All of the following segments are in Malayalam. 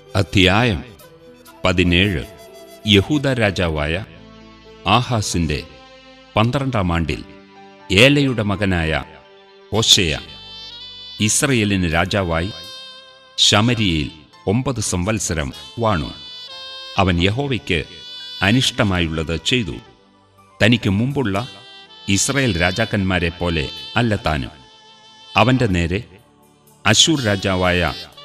അധ്യായം 17. യഹൂദ രാജാവായ ആഹാസിന്റെ 12-ാം ആണ്ടിൽ ഏലയുടെ മകനായ ഹോശേയ ഇസ്രയേലിന് രാജാവായി ശമര്യയിൽ 9 സംവത്സരം വാണു. അവൻ യഹോവയ്ക്ക് അനിഷ്ടമായുള്ളത് ചെയ്തു. തനിക്ക് മുമ്പുള്ള ഇസ്രയേൽ രാജാക്കന്മാരെ പോലെ അല്ല താനും. അവന്റെ നേരെ അശ്ശൂർ രാജാവായ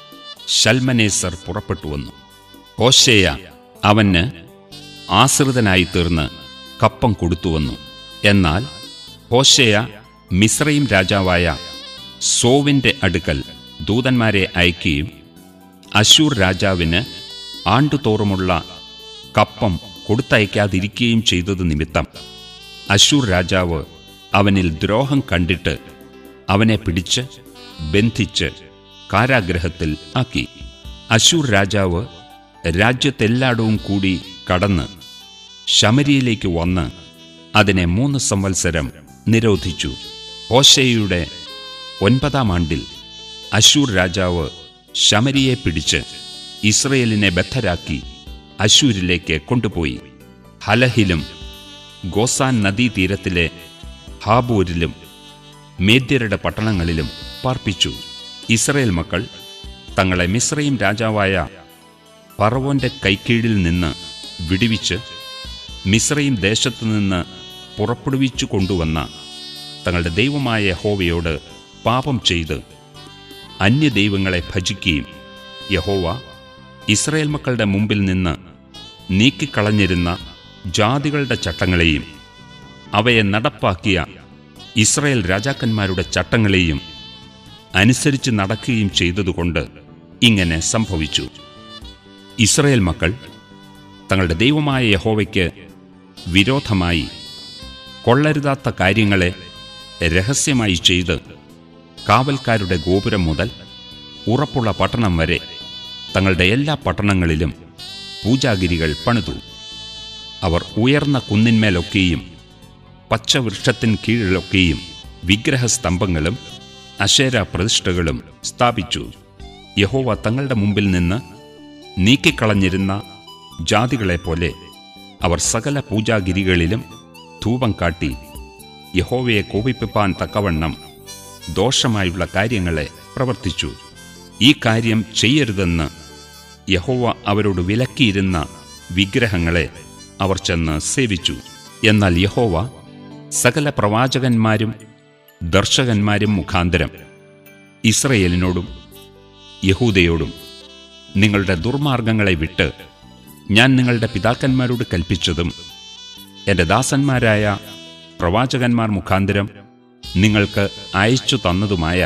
ശൽമനേസർ പുറപ്പെട്ടു വന്നു. ഹോശേയ അവന് ആശ്രിതനായി തീർന്ന് കപ്പം കൊടുത്തുവന്നു. എന്നാൽ ഹോശേയ മിസ്രയീം രാജാവായ സോവിന്റെ അടുക്കൽ ദൂതന്മാരെ അയക്കുകയും അശ്ശൂർ രാജാവിന് ആണ്ടുതോറുമുള്ള കപ്പം കൊടുത്തയക്കാതിരിക്കുകയും ചെയ്തത് നിമിത്തം അശ്ശൂർ രാജാവ് അവനിൽ ദ്രോഹം കണ്ടിട്ട് അവനെ പിടിച്ച് ബന്ധിച്ച് കാരാഗ്രഹത്തിൽ ആക്കി. അശ്ശൂർ രാജാവ് രാജ്യത്തെല്ലായിടവും കൂടി കടന്ന് ശമര്യയിലേക്ക് വന്ന് അതിനെ 3 സംവത്സരം നിരോധിച്ചു. ഹോശേയയുടെ 9-ാം ആണ്ടിൽ അശ്ശൂർ രാജാവ് ശമര്യയെ പിടിച്ച് ഇസ്രയേലിനെ ബദ്ധരാക്കി അശ്ശൂരിലേക്ക് കൊണ്ടുപോയി. ഹലഹിലും ഗോസാൻ നദീതീരത്തിലെ ഹാബോരിലും മേദ്യരുടെ പട്ടണങ്ങളിലും പാർപ്പിച്ചു. ഇസ്രയേൽ മക്കൾ തങ്ങളെ മിസ്രയീം രാജാവായ ഫറവോന്റെ കൈക്കീഴിൽ നിന്ന് വിടുവിച്ച് മിസ്രയീം ദേശത്തുനിന്ന് പുറപ്പെടുവിച്ചു കൊണ്ടുവന്ന തങ്ങളുടെ ദൈവമായ യഹോവയോട് പാപം ചെയ്ത് അന്യദൈവങ്ങളെ ഭജിക്കുകയും യഹോവ ഇസ്രയേൽ മക്കളുടെ മുമ്പിൽ നിന്ന് നീക്കിക്കളഞ്ഞിരുന്ന ജാതികളുടെ ചട്ടങ്ങളെയും അവയെ നടപ്പാക്കിയ ഇസ്രയേൽ രാജാക്കന്മാരുടെ ചട്ടങ്ങളെയും അനുസരിച്ച് നടക്കുകയും ചെയ്തതുകൊണ്ട് ഇങ്ങനെ സംഭവിച്ചു. ഇസ്രയേൽ മക്കൾ തങ്ങളുടെ ദൈവമായ യഹോവയ്ക്ക് വിരോധമായി കൊള്ളരുതാത്ത കാര്യങ്ങളെ രഹസ്യമായി ചെയ്ത് കാവൽക്കാരുടെ ഗോപുരം മുതൽ ഉറപ്പുള്ള പട്ടണം വരെ തങ്ങളുടെ എല്ലാ പട്ടണങ്ങളിലും പൂജാഗിരികൾ പണിതു. അവർ ഉയർന്ന കുന്നിന്മേലൊക്കെയും പച്ചവൃക്ഷത്തിൻ കീഴിലൊക്കെയും വിഗ്രഹസ്തംഭങ്ങളും അശേര പ്രതിഷ്ഠകളും സ്ഥാപിച്ചു. യഹോവ തങ്ങളുടെ മുമ്പിൽ നിന്ന് നീക്കിക്കളഞ്ഞിരുന്ന ജാതികളെപ്പോലെ അവർ സകല പൂജാഗിരികളിലും ധൂപം കാട്ടി യഹോവയെ കോപിപ്പിപ്പാൻ തക്കവണ്ണം ദോഷമായുള്ള കാര്യങ്ങളെ പ്രവർത്തിച്ചു. ഈ കാര്യം ചെയ്യരുതെന്ന് യഹോവ അവരോട് വിലക്കിയിരുന്ന വിഗ്രഹങ്ങളെ അവർ ചെന്ന് സേവിച്ചു. എന്നാൽ യഹോവ സകല പ്രവാചകന്മാരും ദർശകന്മാരും മുഖാന്തരം ഇസ്രയേലിനോടും യഹൂദയോടും നിങ്ങളുടെ ദുർമാർഗങ്ങളെ വിട്ട് ഞാൻ നിങ്ങളുടെ പിതാക്കന്മാരോട് കൽപ്പിച്ചതും എൻ്റെ ദാസന്മാരായ പ്രവാചകന്മാർ മുഖാന്തരം നിങ്ങൾക്ക് അയച്ചു തന്നതുമായ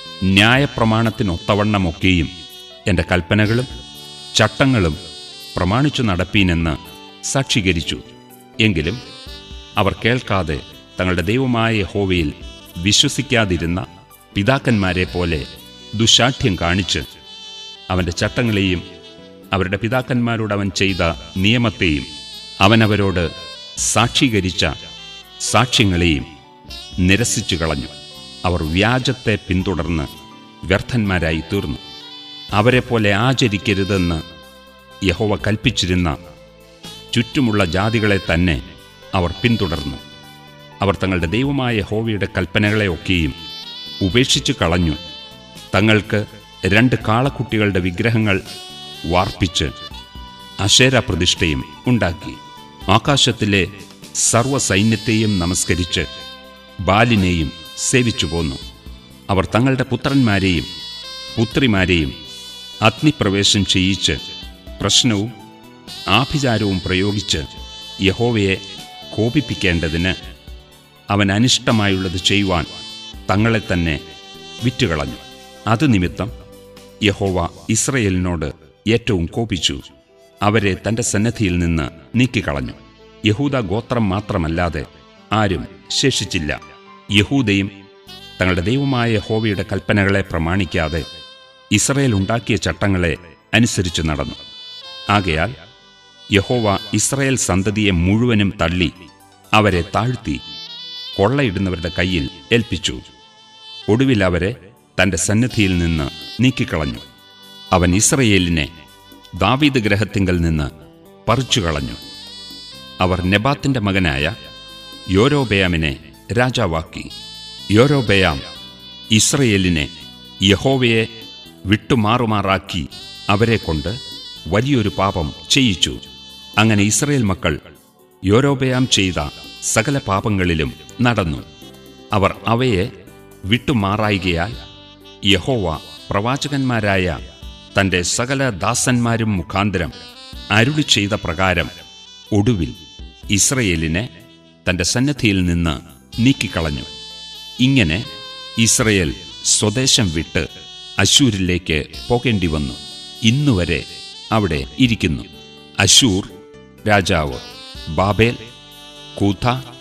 ന്യായപ്രമാണത്തിനൊത്തവണ്ണമൊക്കെയും എൻ്റെ കൽപ്പനകളും ചട്ടങ്ങളും പ്രമാണിച്ചു നടപ്പീനെന്ന് സാക്ഷീകരിച്ചു. എങ്കിലും അവർ കേൾക്കാതെ തങ്ങളുടെ ദൈവമായ യഹോവയിൽ വിശ്വസിക്കാതിരുന്ന പിതാക്കന്മാരെ പോലെ ദുശാഠ്യം കാണിച്ച് അവൻ്റെ ചട്ടങ്ങളെയും അവരുടെ പിതാക്കന്മാരോട് അവൻ ചെയ്ത നിയമത്തെയും അവനവരോട് സാക്ഷീകരിച്ച സാക്ഷ്യങ്ങളെയും നിരസിച്ചു കളഞ്ഞു. അവർ വ്യാജത്തെ പിന്തുടർന്ന് വ്യർത്ഥന്മാരായി തീർന്നു. അവരെപ്പോലെ ആചരിക്കരുതെന്ന് യഹോവ കൽപ്പിച്ചിരുന്ന ചുറ്റുമുള്ള ജാതികളെ തന്നെ അവർ പിന്തുടർന്നു. അവർ തങ്ങളുടെ ദൈവമായ യഹോവയുടെ കൽപ്പനകളെയൊക്കെയും ഉപേക്ഷിച്ചു കളഞ്ഞു. തങ്ങൾക്ക് 2 കാളക്കുട്ടികളുടെ വിഗ്രഹങ്ങൾ വാർപ്പിച്ച് അശേര പ്രതിഷ്ഠയും ഉണ്ടാക്കി. ആകാശത്തിലെ സർവ്വസൈന്യത്തെയും നമസ്കരിച്ച് ബാലിനെയും സേവിച്ചു പോന്നു. അവർ തങ്ങളുടെ പുത്രന്മാരെയും പുത്രിമാരെയും അഗ്നിപ്രവേശം ചെയ്യിച്ച് പ്രശ്നവും ആഭിചാരവും പ്രയോഗിച്ച് യഹോവയെ കോപിപ്പിക്കേണ്ടതിന് അവൻ അനിഷ്ടമായുള്ളത് ചെയ്യുവാൻ തങ്ങളെ തന്നെ വിറ്റുകളഞ്ഞു. അത് നിമിത്തം യഹോവ ഇസ്രയേലിനോട് ഏറ്റവും കോപിച്ചു. അവരെ തന്റെ സന്നിധിയിൽ നിന്ന് നീക്കിക്കളഞ്ഞു. യഹൂദ ഗോത്രം മാത്രമല്ലാതെ ആരും ശേഷിച്ചില്ല. യഹൂദയും തങ്ങളുടെ ദൈവമായ യഹോവയുടെ കൽപ്പനകളെ പ്രമാണിക്കാതെ ഇസ്രയേൽ ഉണ്ടാക്കിയ ചട്ടങ്ങളെ അനുസരിച്ച് നടന്നു. ആകയാൽ യഹോവ ഇസ്രയേൽ സന്തതിയെ മുഴുവനും തള്ളി അവരെ താഴ്ത്തി കൊള്ളയിടുന്നവരുടെ കയ്യിൽ ഏൽപ്പിച്ചു. ഒടുവിൽ അവരെ തന്റെ സന്നിധിയിൽ നിന്ന് നീക്കിക്കളഞ്ഞു. അവൻ ഇസ്രയേലിനെ ദാവീദ് ഗൃഹത്തിങ്കൽ നിന്ന് പറിച്ചുകളഞ്ഞു. അവർ നെബാത്തിന്റെ മകനായ യൊരോബെയാമിനെ രാജാവാക്കി. യൊരോബെയാം ഇസ്രയേലിനെ യഹോവയെ വിട്ടുമാറുമാറാക്കി അവരെക്കൊണ്ട് വലിയൊരു പാപം ചെയ്യിച്ചു. അങ്ങനെ ഇസ്രയേൽ മക്കൾ യൊരോബെയാം ചെയ്ത സകല പാപങ്ങളിലും നടന്നു. അവർ അവയെ വിട്ടുമാറായികയാൽ യഹോവ പ്രവാചകന്മാരായ തന്റെ സകല ദാസന്മാരും മുഖാന്തരം അരുളി ചെയ്ത പ്രകാരം ഒടുവിൽ ഇസ്രയേലിനെ തന്റെ സന്നിധിയിൽ നിന്ന് നീക്കിക്കളഞ്ഞു. ഇങ്ങനെ ഇസ്രയേൽ സ്വദേശം വിട്ട് അശ്ശൂരിലേക്ക് പോകേണ്ടി വന്നു. ഇന്നുവരെ അവിടെ ഇരിക്കുന്നു. അശ്ശൂർ രാജാവ് ബാബേൽ, കൂഥ,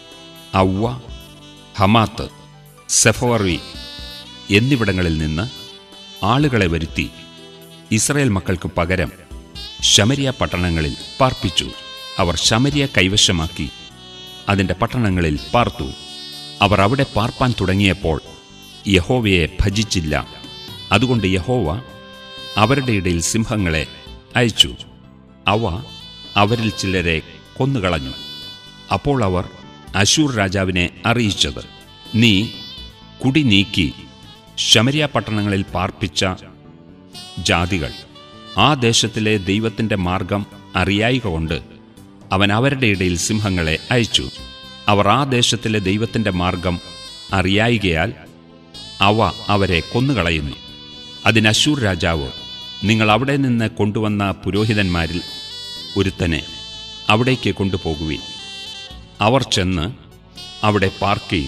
ഔവ, ഹമാത്ത്, സെഫർവി എന്നിവിടങ്ങളിൽ നിന്ന് ആളുകളെ വരുത്തി ഇസ്രായേൽ മക്കൾക്ക് പകരം ശമരിയ പട്ടണങ്ങളിൽ പാർപ്പിച്ചു. അവർ ശമരിയ കൈവശമാക്കി അതിൻ്റെ പട്ടണങ്ങളിൽ പാർത്തു. അവർ അവിടെ പാർപ്പാൻ തുടങ്ങിയപ്പോൾ യഹോവയെ ഭജിച്ചില്ല. അതുകൊണ്ട് യഹോവ അവരുടെ ഇടയിൽ സിംഹങ്ങളെ അയച്ചു. അവ അവരിൽ ചിലരെ കൊന്നുകളഞ്ഞു. അപ്പോൾ അവർ അശ്ശൂർ രാജാവിനെ അറിയിച്ചത്, നീ കുടി നീക്കി ശമരിയ പട്ടണങ്ങളിൽ പാർപ്പിച്ച ജാതികൾ ആ ദേശത്തിലെ ദൈവത്തിൻ്റെ മാർഗം അറിയായികൊണ്ട് അവൻ അവരുടെ ഇടയിൽ സിംഹങ്ങളെ അയച്ചു. അവർ ആ ദേശത്തിലെ ദൈവത്തിൻ്റെ മാർഗം അറിയായികയാൽ അവ അവരെ കൊന്നുകളയുന്നു. അതിന് അശ്ശൂർ രാജാവ്, നിങ്ങൾ അവിടെ നിന്ന് കൊണ്ടുവന്ന പുരോഹിതന്മാരിൽ ഒരുത്തനെ അവിടേക്ക് കൊണ്ടുപോകുവിൻ. അവർ ചെന്ന് അവിടെ പാർക്കുകയും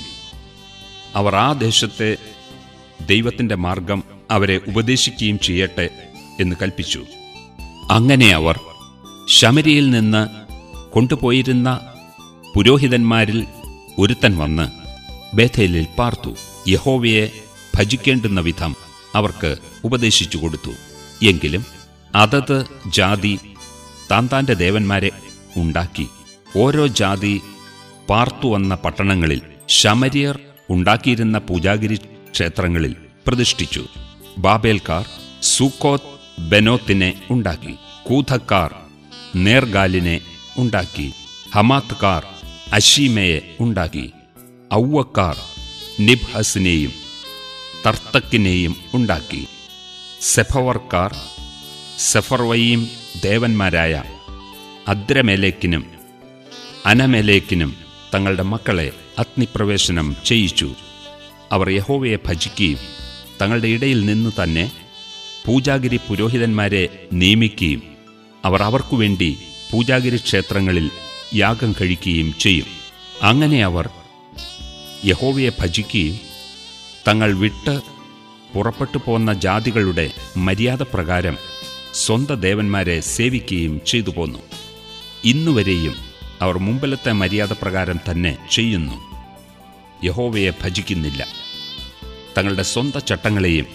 അവർ ആ ദേശത്തെ ദൈവത്തിൻ്റെ മാർഗം അവരെ ഉപദേശിക്കുകയും ചെയ്യട്ടെ എന്ന് കൽപ്പിച്ചു. അങ്ങനെ അവർ ശമരിയിൽ നിന്ന് കൊണ്ടുപോയിരുന്ന പുരോഹിതന്മാരിൽ ഒരുത്തൻ വന്ന് ബേഥേലിൽ പാർത്തു. യഹോവയെ ഭജിക്കേണ്ടുന്ന വിധം അവർക്ക് ഉപദേശിച്ചു കൊടുത്തു. എങ്കിലും അതത് ജാതി താന്താന്റെ ദേവന്മാരെ ഉണ്ടാക്കി ഓരോ ജാതി പാർത്തുവന്ന പട്ടണങ്ങളിൽ ശമര്യർ ഉണ്ടാക്കിയിരുന്ന പൂജാഗിരി ക്ഷേത്രങ്ങളിൽ പ്രതിഷ്ഠിച്ചു. ബാബേൽക്കാർ സൂക്കോത്ത് ബെനോത്തിനെ ഉണ്ടാക്കി. കൂഥക്കാർ നേർഗാലിനെ ഉണ്ടാക്കി. ഹമാത്ത്കാർ അശീമയെ ഉണ്ടാക്കി. ഔവക്കാർ നിബ്ഹസിനെയും തർത്തക്കിനെയും ഉണ്ടാക്കി. സെഫവർക്കാർ സെഫർവയീം ദേവന്മാരായ അദ്രമേലേക്കിനും അനമേലേക്കിനും തങ്ങളുടെ മക്കളെ അഗ്നിപ്രവേശനം ചെയ്യിച്ചു. അവർ യഹോവയെ ഭജിക്കുകയും തങ്ങളുടെ ഇടയിൽ നിന്ന് തന്നെ പൂജാഗിരി പുരോഹിതന്മാരെ നിയമിക്കുകയും അവർ അവർക്കുവേണ്ടി പൂജാഗിരി ക്ഷേത്രങ്ങളിൽ യാഗം കഴിക്കുകയും ചെയ്യും. അങ്ങനെ അവർ യഹോവയെ ഭജിക്കുകയും തങ്ങൾ വിട്ട് പുറപ്പെട്ടു പോന്ന ജാതികളുടെ മര്യാദപ്രകാരം സ്വന്തം ദേവന്മാരെ സേവിക്കുകയും ചെയ്തു പോന്നു. ഇന്നുവരെയും അവർ മുമ്പിലത്തെ മര്യാദപ്രകാരം തന്നെ ചെയ്യുന്നു. യഹോവയെ ഭജിക്കുന്നില്ല. തങ്ങളുടെ സ്വന്തം ചട്ടങ്ങളെയും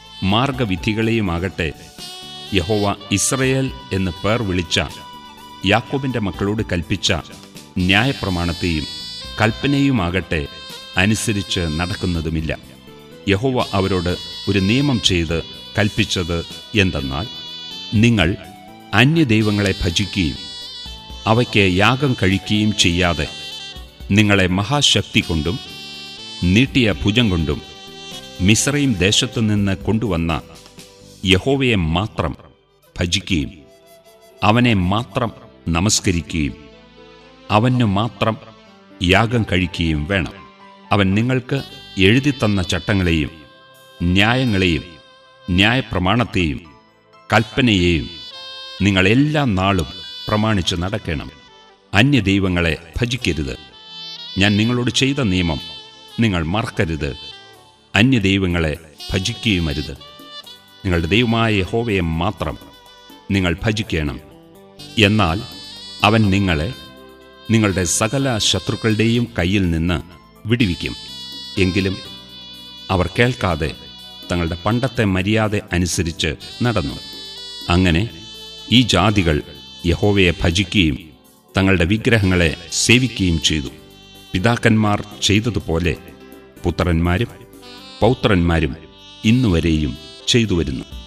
മാർഗവിധികളെയുമാകട്ടെ യഹോവ ഇസ്രയേൽ എന്ന് പേർ വിളിച്ച യാക്കോബിൻ്റെ മക്കളോട് കൽപ്പിച്ച ന്യായപ്രമാണത്തെയും കൽപ്പനയുമാകട്ടെ അനുസരിച്ച് നടക്കുന്നതുമില്ല. യഹോവ അവരോട് ഒരു നിയമം ചെയ്ത് കൽപ്പിച്ചത് എന്തെന്നാൽ, നിങ്ങൾ അന്യദൈവങ്ങളെ ഭജിക്കുകയും അവയ്ക്ക് യാഗം കഴിക്കുകയും ചെയ്യാതെ നിങ്ങളെ മഹാശക്തി കൊണ്ടും നീട്ടിയ ഭുജം കൊണ്ടും മിസ്രയീം ദേശത്തുനിന്ന് കൊണ്ടുവന്ന യഹോവയെ മാത്രം ഭജിക്കുകയും അവനെ മാത്രം നമസ്കരിക്കുകയും അവനു മാത്രം യാഗം കഴിക്കുകയും വേണം. അവൻ നിങ്ങൾക്ക് എഴുതിത്തന്ന ചട്ടങ്ങളെയും ന്യായങ്ങളെയും ന്യായപ്രമാണത്തെയും കൽപ്പനയെയും നിങ്ങൾ എല്ലാ നാളും പ്രമാണിച്ച് നടക്കണം. അന്യദൈവങ്ങളെ ഭജിക്കരുത്. ഞാൻ നിങ്ങളോട് ചെയ്ത നിയമം നിങ്ങൾ മറക്കരുത്. അന്യദൈവങ്ങളെ ഭജിക്കുകയുമരുത്. നിങ്ങളുടെ ദൈവമായ യഹോവയെ മാത്രം നിങ്ങൾ ഭജിക്കണം. എന്നാൽ അവൻ നിങ്ങളെ നിങ്ങളുടെ സകല ശത്രുക്കളുടെയും കയ്യിൽ നിന്ന് വിടുവിക്കും. എങ്കിലും അവർ കേൾക്കാതെ തങ്ങളുടെ പണ്ടത്തെ മര്യാദ അനുസരിച്ച് നടന്നു. അങ്ങനെ ഈ ജാതികൾ യഹോവയെ ഭജിക്കുകയും തങ്ങളുടെ വിഗ്രഹങ്ങളെ സേവിക്കുകയും ചെയ്തു. പിതാക്കന്മാർ ചെയ്തതുപോലെ പുത്രന്മാരും പൗത്രന്മാരും ഇന്നുവരെയും ചെയ്തു വരുന്നു.